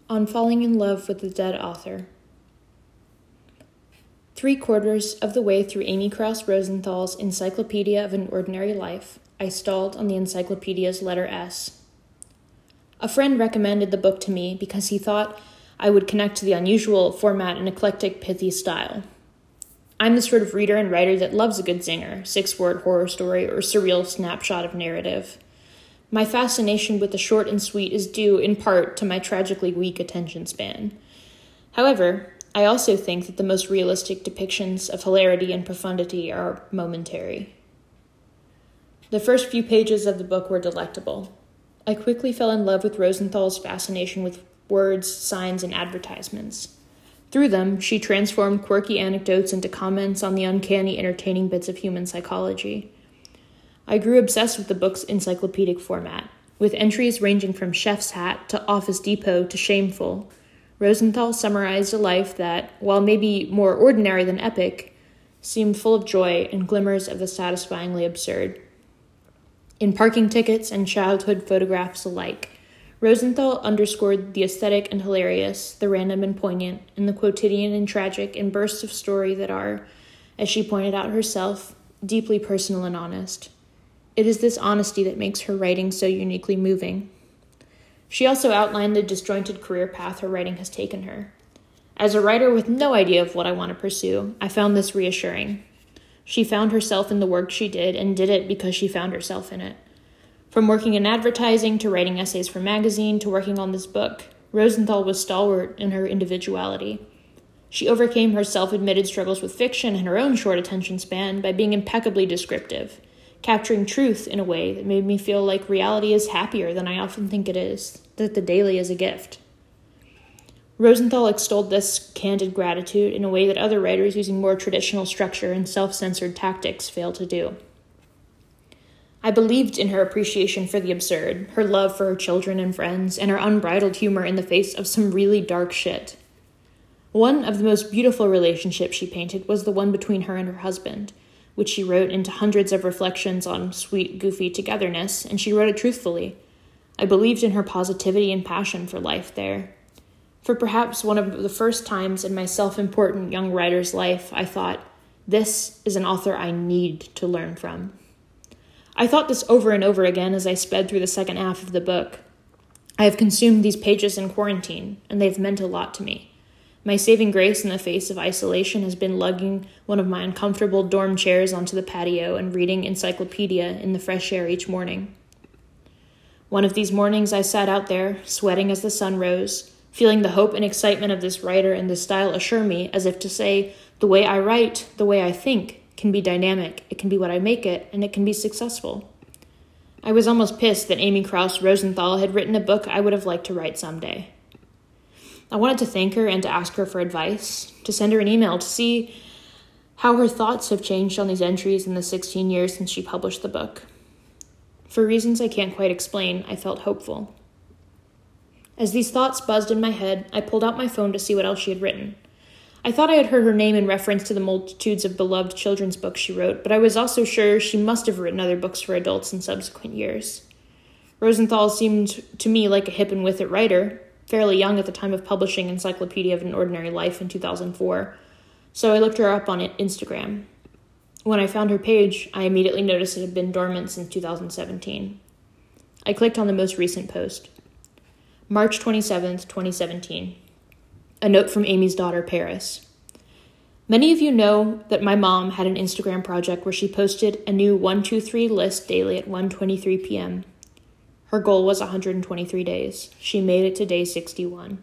On falling in love with the dead author. 3/4 of the way through Amy Krouse Rosenthal's Encyclopedia of an Ordinary Life, I stalled on the encyclopedia's letter S. A friend recommended the book to me because he thought I would connect to the unusual format and eclectic, pithy style. I'm the sort of reader and writer that loves a good zinger, 6-word horror story, or surreal snapshot of narrative. My fascination with the short and sweet is due, in part, to my tragically weak attention span. However, I also think that the most realistic depictions of hilarity and profundity are momentary. The first few pages of the book were delectable. I quickly fell in love with Rosenthal's fascination with words, signs, and advertisements. Through them, she transformed quirky anecdotes into comments on the uncanny, entertaining bits of human psychology. I grew obsessed with the book's encyclopedic format, with entries ranging from chef's hat to Office Depot to shameful. Rosenthal summarized a life that, while maybe more ordinary than epic, seemed full of joy and glimmers of the satisfyingly absurd. In parking tickets and childhood photographs alike, Rosenthal underscored the aesthetic and hilarious, the random and poignant, and the quotidian and tragic in bursts of story that are, as she pointed out herself, deeply personal and honest. It is this honesty that makes her writing so uniquely moving. She also outlined the disjointed career path her writing has taken her. As a writer with no idea of what I want to pursue, I found this reassuring. She found herself in the work she did and did it because she found herself in it. From working in advertising to writing essays for magazine to working on this book, Rosenthal was stalwart in her individuality. She overcame her self-admitted struggles with fiction and her own short attention span by being impeccably descriptive, capturing truth in a way that made me feel like reality is happier than I often think it is, that the daily is a gift. Rosenthal extolled this candid gratitude in a way that other writers using more traditional structure and self-censored tactics fail to do. I believed in her appreciation for the absurd, her love for her children and friends, and her unbridled humor in the face of some really dark shit. One of the most beautiful relationships she painted was the one between her and her husband, which she wrote into hundreds of reflections on sweet, goofy togetherness, and she wrote it truthfully. I believed in her positivity and passion for life there. For perhaps one of the first times in my self-important young writer's life, I thought, this is an author I need to learn from. I thought this over and over again as I sped through the second half of the book. I have consumed these pages in quarantine, and they've meant a lot to me. My saving grace in the face of isolation has been lugging one of my uncomfortable dorm chairs onto the patio and reading Encyclopedia in the fresh air each morning. One of these mornings I sat out there, sweating as the sun rose, feeling the hope and excitement of this writer and this style assure me, as if to say, the way I write, the way I think, can be dynamic, it can be what I make it, and it can be successful. I was almost pissed that Amy Krouse Rosenthal had written a book I would have liked to write someday. I wanted to thank her and to ask her for advice, to send her an email to see how her thoughts have changed on these entries in the 16 years since she published the book. For reasons I can't quite explain, I felt hopeful. As these thoughts buzzed in my head, I pulled out my phone to see what else she had written. I thought I had heard her name in reference to the multitudes of beloved children's books she wrote, but I was also sure she must have written other books for adults in subsequent years. Rosenthal seemed to me like a hip and with it writer, fairly young at the time of publishing Encyclopedia of an Ordinary Life in 2004, so I looked her up on Instagram. When I found her page, I immediately noticed it had been dormant since 2017. I clicked on the most recent post. March 27th, 2017. A note from Amy's daughter, Paris. Many of you know that my mom had an Instagram project where she posted a new 1-2-3 list daily at 1:23 p.m. Her goal was 123 days. She made it to day 61.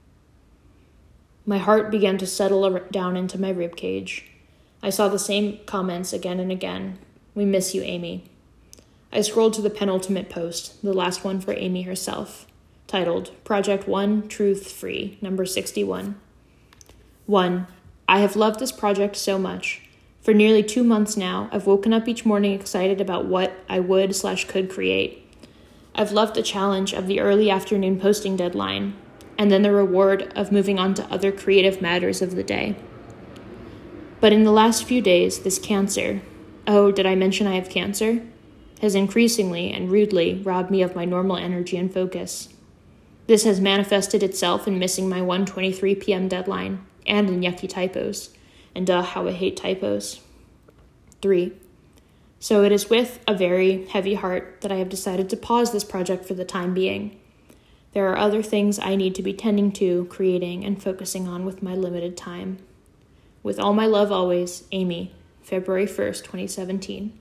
My heart began to settle down into my ribcage. I saw the same comments again and again. We miss you, Amy. I scrolled to the penultimate post, the last one for Amy herself, titled Project 1 Truth Free, number 61. 1. I have loved this project so much. For nearly 2 months now, I've woken up each morning excited about what I would/could create. I've loved the challenge of the early afternoon posting deadline, and then the reward of moving on to other creative matters of the day. But in the last few days, this cancer, oh, did I mention I have cancer? Has increasingly and rudely robbed me of my normal energy and focus. This has manifested itself in missing my 1:23 p.m. deadline and in yucky typos. And how I hate typos. 3. So it is with a very heavy heart that I have decided to pause this project for the time being. There are other things I need to be tending to, creating, and focusing on with my limited time. With all my love always, Amy, February 1st, 2017.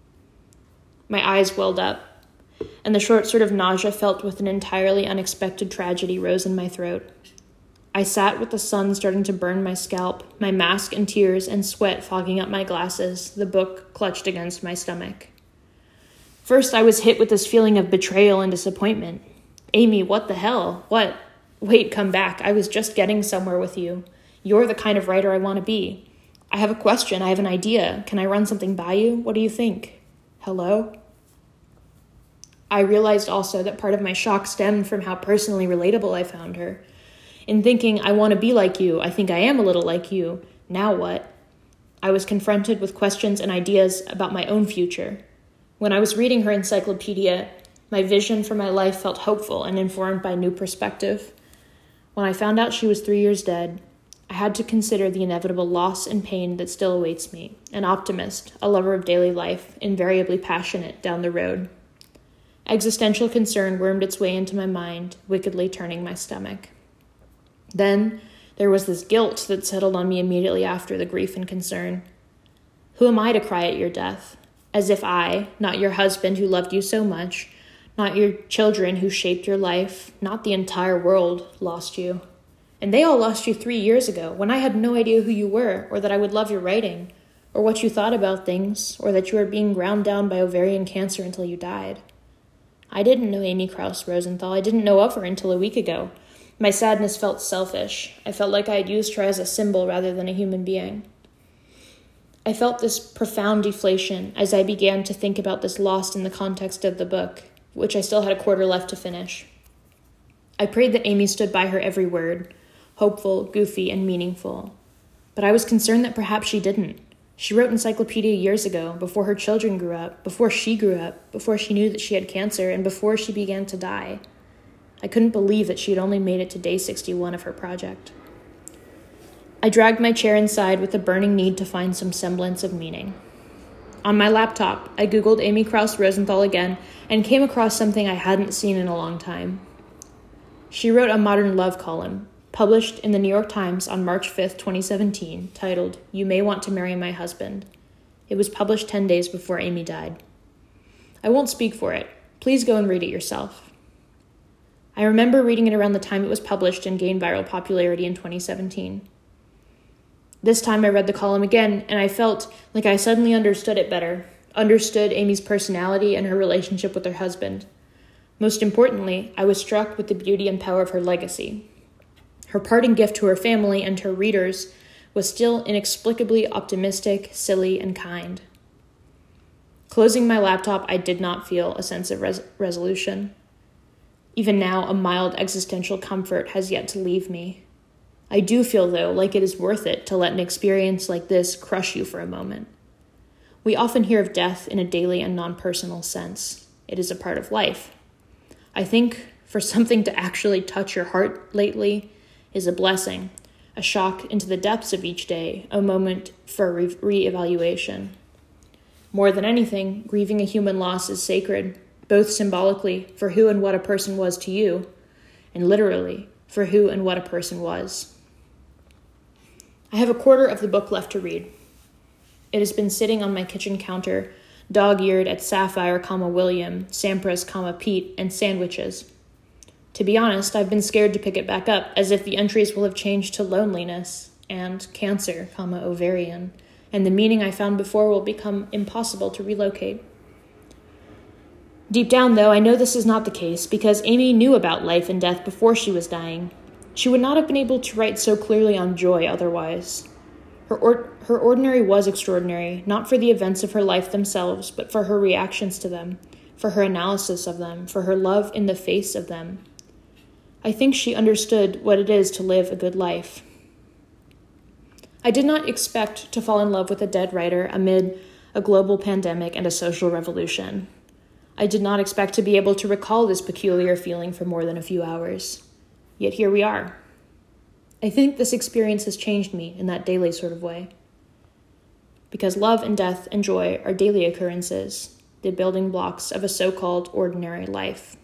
My eyes welled up, and the short sort of nausea felt with an entirely unexpected tragedy rose in my throat. I sat with the sun starting to burn my scalp, my mask and tears and sweat fogging up my glasses, the book clutched against my stomach. First, I was hit with this feeling of betrayal and disappointment. Amy, what the hell? What? Wait, come back. I was just getting somewhere with you. You're the kind of writer I want to be. I have a question. I have an idea. Can I run something by you? What do you think? Hello? I realized also that part of my shock stemmed from how personally relatable I found her. In thinking, I want to be like you, I think I am a little like you. Now what? I was confronted with questions and ideas about my own future. When I was reading her encyclopedia, my vision for my life felt hopeful and informed by new perspective. When I found out she was 3 years dead, I had to consider the inevitable loss and pain that still awaits me, an optimist, a lover of daily life, invariably passionate down the road. Existential concern wormed its way into my mind, wickedly turning my stomach. Then there was this guilt that settled on me immediately after the grief and concern. Who am I to cry at your death? As if I, not your husband who loved you so much, not your children who shaped your life, not the entire world, lost you. And they all lost you 3 years ago, when I had no idea who you were, or that I would love your writing, or what you thought about things, or that you were being ground down by ovarian cancer until you died. I didn't know Amy Krouse Rosenthal. I didn't know of her until a week ago. My sadness felt selfish. I felt like I had used her as a symbol rather than a human being. I felt this profound deflation as I began to think about this lost in the context of the book, which I still had a quarter left to finish. I prayed that Amy stood by her every word, hopeful, goofy, and meaningful. But I was concerned that perhaps she didn't. She wrote Encyclopedia years ago, before her children grew up, before she grew up, before she knew that she had cancer, and before she began to die. I couldn't believe that she had only made it to day 61 of her project. I dragged my chair inside with a burning need to find some semblance of meaning. On my laptop, I Googled Amy Krouse Rosenthal again and came across something I hadn't seen in a long time. She wrote a modern love column, published in the New York Times on March 5th, 2017, titled, "You May Want to Marry My Husband." It was published 10 days before Amy died. I won't speak for it. Please go and read it yourself. I remember reading it around the time it was published and gained viral popularity in 2017. This time I read the column again, and I felt like I suddenly understood it better, understood Amy's personality and her relationship with her husband. Most importantly, I was struck with the beauty and power of her legacy. Her parting gift to her family and her readers was still inexplicably optimistic, silly, and kind. Closing my laptop, I did not feel a sense of resolution. Even now, a mild existential comfort has yet to leave me. I do feel, though, like it is worth it to let an experience like this crush you for a moment. We often hear of death in a daily and non-personal sense. It is a part of life. I think for something to actually touch your heart lately is a blessing, a shock into the depths of each day, a moment for re-evaluation. More than anything, grieving a human loss is sacred, both symbolically for who and what a person was to you, and literally for who and what a person was. I have a quarter of the book left to read. It has been sitting on my kitchen counter, dog-eared at Sapphire, William, Sampras, Pete, and sandwiches. To be honest, I've been scared to pick it back up, as if the entries will have changed to loneliness and cancer, ovarian, and the meaning I found before will become impossible to relocate. Deep down, though, I know this is not the case, because Amy knew about life and death before she was dying. She would not have been able to write so clearly on joy otherwise. Her ordinary was extraordinary, not for the events of her life themselves, but for her reactions to them, for her analysis of them, for her love in the face of them. I think she understood what it is to live a good life. I did not expect to fall in love with a dead writer amid a global pandemic and a social revolution. I did not expect to be able to recall this peculiar feeling for more than a few hours. Yet here we are. I think this experience has changed me in that daily sort of way. Because love and death and joy are daily occurrences, the building blocks of a so-called ordinary life.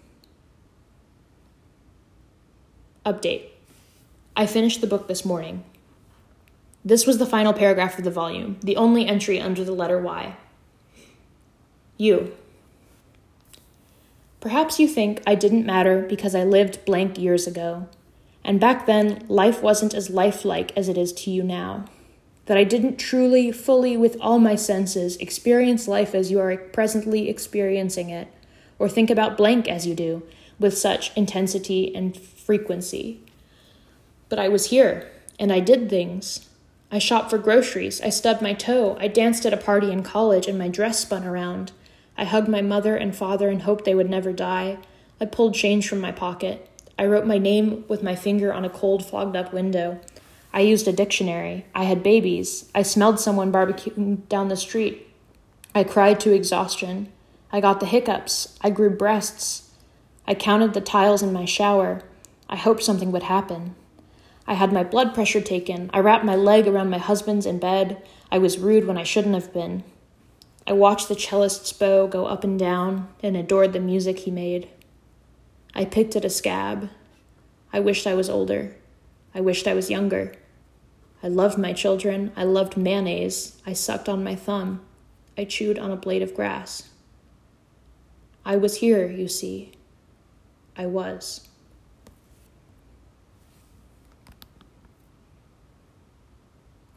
Update. I finished the book this morning. This was the final paragraph of the volume, the only entry under the letter Y. You. Perhaps you think I didn't matter because I lived blank years ago, and back then life wasn't as lifelike as it is to you now. That I didn't truly, fully, with all my senses, experience life as you are presently experiencing it, or think about blank as you do, with such intensity and frequency. But I was here, and I did things. I shopped for groceries, I stubbed my toe, I danced at a party in college and my dress spun around. I hugged my mother and father and hoped they would never die. I pulled change from my pocket. I wrote my name with my finger on a cold, fogged-up window. I used a dictionary. I had babies. I smelled someone barbecuing down the street. I cried to exhaustion. I got the hiccups. I grew breasts. I counted the tiles in my shower. I hoped something would happen. I had my blood pressure taken. I wrapped my leg around my husband's in bed. I was rude when I shouldn't have been. I watched the cellist's bow go up and down and adored the music he made. I picked at a scab. I wished I was older. I wished I was younger. I loved my children. I loved mayonnaise. I sucked on my thumb. I chewed on a blade of grass. I was here, you see. I was.